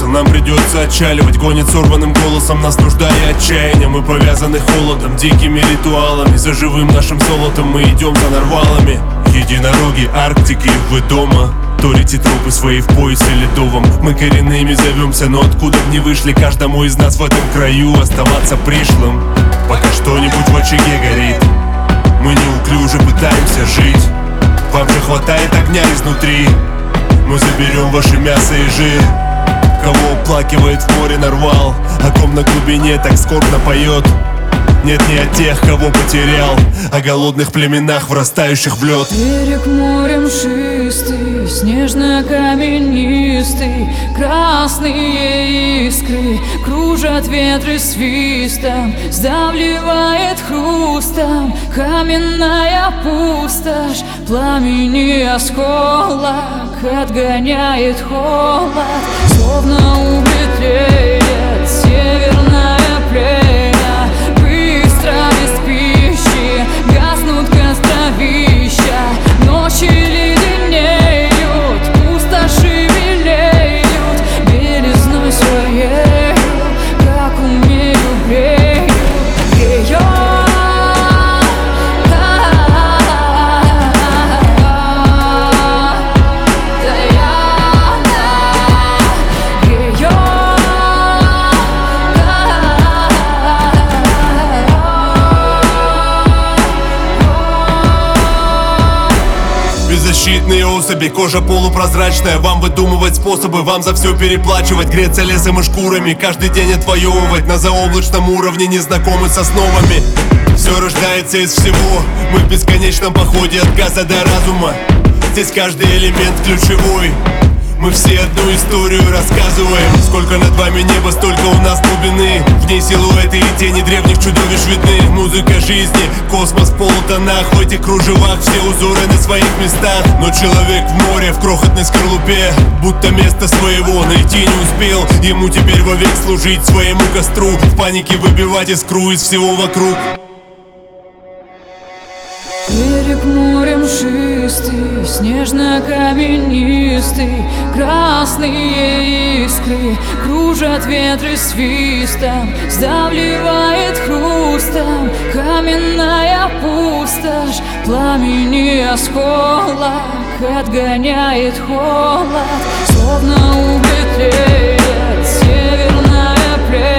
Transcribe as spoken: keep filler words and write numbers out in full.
нам придется отчаливать. Гонит сорванным голосом нас нужда и отчаяние. Мы повязаны холодом, дикими ритуалами. За живым нашим золотом мы идем за нарвалами. Единороги Арктики, вы дома? Торите трупы свои в поясе ледовом. Мы коренными зовемся, но откуда б не вышли, каждому из нас в этом краю оставаться пришлым. Пока что-нибудь в очаге горит, мы неуклюже пытаемся жить. Вам же хватает огня изнутри, мы заберем ваше мясо и жир. Кого оплакивает в море нарвал, о ком на глубине так скорбно поет. Нет, не о тех, кого потерял, о голодных племенах, врастающих в лед. Берег морем шистый, снежно-каменистый, красные искры кружат ветры свистом, сдавливает хрустом каменная пустошь. Пламени осколок отгоняет холод, словно улетает северная племя. Без пищи гаснут костровища, ночи леденеют, пустоши белеют, белизной своей, как умею, бреют, бреют. Беззащитные особи, кожа полупрозрачная. Вам выдумывать способы, вам за все переплачивать. Греться лесом и шкурами, каждый день отвоевывать. На заоблачном уровне незнакомы с основами. Все рождается из всего, мы в бесконечном походе от газа до разума. Здесь каждый элемент ключевой, мы все одну историю рассказываем. Сколько над вами неба, столько у нас глубины. В ней силуэты и тени древних чудовищ видны. Музыка жизни, космос в полутонах. В этих кружевах все узоры на своих местах. Но человек в море, в крохотной скорлупе, будто место своего найти не успел. Ему теперь вовек служить своему костру, в панике выбивать искру из всего вокруг. Берег морем шистый, снежно-каменистый, красные искры кружат ветры свистом, сдавливает хрустом каменная пустошь. Пламени осколок отгоняет холод, словно улетает северная племя.